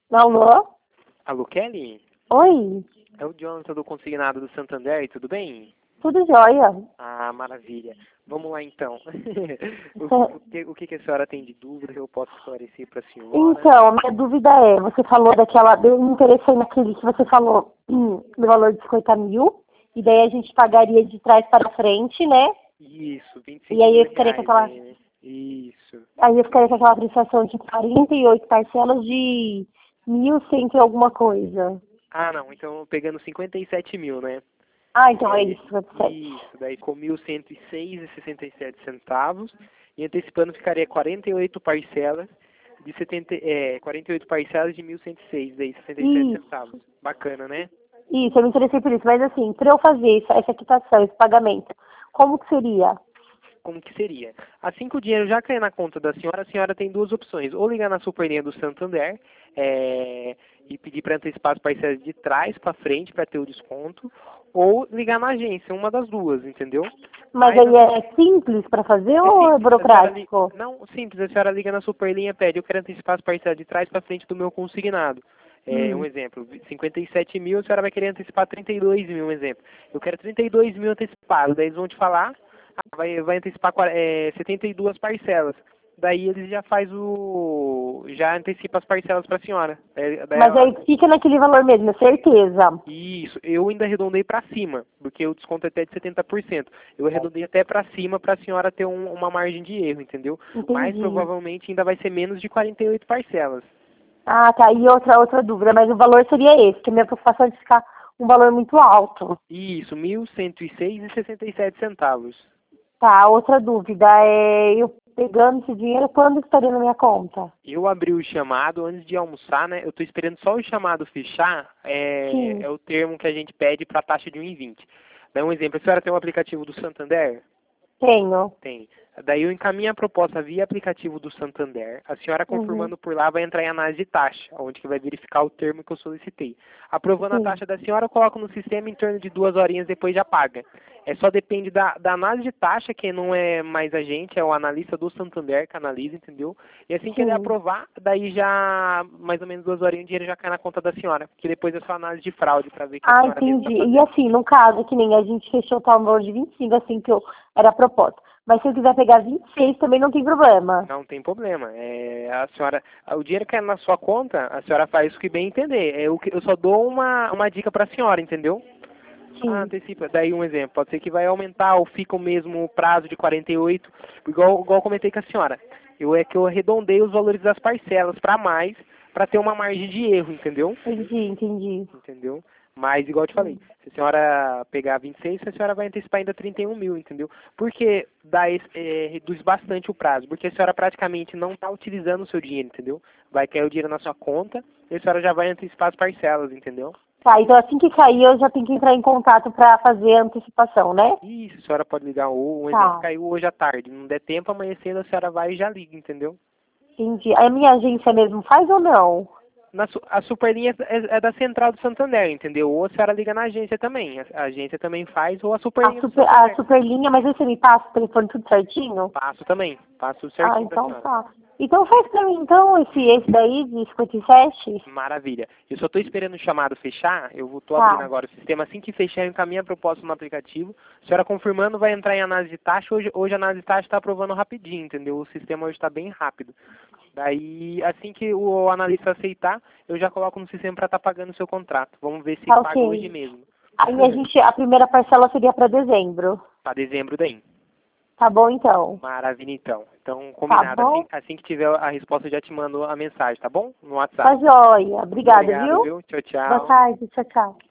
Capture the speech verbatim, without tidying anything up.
Alô? Alô, Kelly? Oi, É o Jonathan do Consignado do Santander, tudo bem? tudo jóia? Ah, maravilha. Vamos lá então. o, o, que, o que que a senhora tem de dúvida que eu posso esclarecer para a senhora? Então, a minha dúvida é, você falou daquela, eu me interessei naquele que você falou hum, do valor de cinquenta mil, e daí a gente pagaria de trás para frente, né? Isso, vinte e E cinco aí mil eu ficaria com reais aquela, aí, né? Isso. aí eu ficaria com aquela prestação de quarenta e oito parcelas de mil cento e alguma coisa. Ah, não, então pegando cinquenta e sete mil, né? Ah, então é Daí, isso, cinquenta e sete. isso, daí com mil cento e seis e sessenta e sete centavos. E antecipando ficaria quarenta e oito parcelas de setenta, é, quarenta e oito parcelas de mil cento e seis, daí sessenta e sete Isso, centavos. Bacana, né? isso, eu me interessei por isso, mas assim, para eu fazer essa, essa quitação, esse pagamento, como que seria? Como que seria? Assim que o dinheiro já cair na conta da senhora, a senhora tem duas opções. Ou ligar na superlinha do Santander é, e pedir para antecipar as parcelas de trás para frente para ter o desconto, ou ligar na agência, uma das duas, entendeu? Mas Mas aí é simples para fazer é ou é simples, a senhora li... burocrático? não, simples, a senhora liga na superlinha e pede, eu quero antecipar as parcelas de trás para frente do meu consignado. É, um Hum, exemplo, cinquenta e sete mil, a senhora vai querer antecipar trinta e dois mil, um exemplo. Eu quero trinta e dois mil antecipados, daí eles vão te falar, ah, vai, vai antecipar quar- é, setenta e duas parcelas. Daí eles já faz o, já antecipa as parcelas para a senhora. É, daí mas ela- aí fica naquele valor mesmo, é certeza. isso, eu ainda arredondei para cima, porque o desconto é até de setenta por cento. Eu arredondei até para cima para a senhora ter um- uma margem de erro, entendeu? Mas Entendi. provavelmente ainda vai ser menos de quarenta e oito parcelas. Ah, tá. E outra, outra dúvida, mas o valor seria esse, que a minha preocupação é de ficar um valor muito alto. Isso, mil cento e seis e sessenta e sete centavos. Tá, outra dúvida é eu pegando esse dinheiro, quando estaria na minha conta? Eu abri o chamado antes de almoçar, né? Eu estou esperando só o chamado fechar, é, Sim, é o termo que a gente pede para a taxa de um e vinte. Dá um exemplo, a senhora tem um aplicativo do Santander? tenho. Tem. Daí eu encaminho a proposta via aplicativo do Santander. A senhora Uhum, confirmando por lá vai entrar em análise de taxa, onde que vai verificar o termo que eu solicitei. Aprovando a sim. taxa da senhora, eu coloco no sistema em torno de duas horinhas depois já paga. É só depende da, da análise de taxa, que não é mais a gente, é o analista do Santander que analisa, entendeu? E assim que ele Sim. aprovar, daí já mais ou menos duas horinhas o dinheiro já cai na conta da senhora, que depois é só análise de fraude para ver que a Ah, senhora mesmo está entendi. E fazendo. assim, no caso, que nem a gente fechou tá, um valor de vinte e cinco, assim, que eu era a proposta. Mas se eu quiser pegar vinte e seis, também não tem problema. Não tem problema. É, a senhora, o dinheiro que é na sua conta, a senhora faz o que bem entender. É, o que, eu só dou uma, uma dica para a senhora, entendeu? Ah, Sim. antecipa. Daí um exemplo. Pode ser que vai aumentar ou fica o mesmo prazo de quarenta e oito, igual, igual eu comentei com a senhora. Eu é que eu arredondei os valores das parcelas para mais, para ter uma margem de erro, entendeu? Entendi, entendi. Entendeu? Mas, igual eu te falei, se a senhora pegar vinte e seis, a senhora vai antecipar ainda trinta e um mil, entendeu? Porque dá esse, é, reduz bastante o prazo, porque a senhora praticamente não está utilizando o seu dinheiro, entendeu? Vai cair o dinheiro na sua conta e a senhora já vai antecipar as parcelas, entendeu? Tá, então assim que cair, eu já tenho que entrar em contato para fazer a antecipação, né? Isso, a senhora pode ligar, ou um exemplo, Tá, caiu hoje à tarde, não der tempo, amanhecendo a senhora vai e já liga, entendeu? entendi. A minha agência mesmo faz ou não? Na, su- a Superlinha é, é da Central do Santander, entendeu? Ou a senhora liga na agência também, a, a agência também faz, ou a A, Superlinha do super, a Santander. superlinha, mas aí você me passa o telefone tudo certinho? Passo também, passo tudo Ah, certinho pra então senhora. tá. Então faz pra mim, então, esse, esse daí de cinquenta e sete? Maravilha. Eu só estou esperando o chamado fechar. Eu estou abrindo Tá, agora o sistema. Assim que fechar, eu encaminho a proposta no aplicativo. A senhora confirmando, vai entrar em análise de taxa. Hoje, hoje a análise de taxa está aprovando rapidinho, entendeu? O sistema hoje está bem rápido. Daí, assim que o analista aceitar, eu já coloco no sistema para estar pagando o seu contrato. Vamos ver se tá paga hoje ok. mesmo. Aí a gente, a primeira parcela seria pra dezembro. Para dezembro daí. Tá bom então? Maravilha, então. Então, Tá combinado. Assim, bom? assim que tiver a resposta, eu já te mando a mensagem, tá bom? No Tá WhatsApp. joia. Muito Obrigada, obrigado, viu? viu? Tchau, Boa tchau. tarde, tchau, tchau.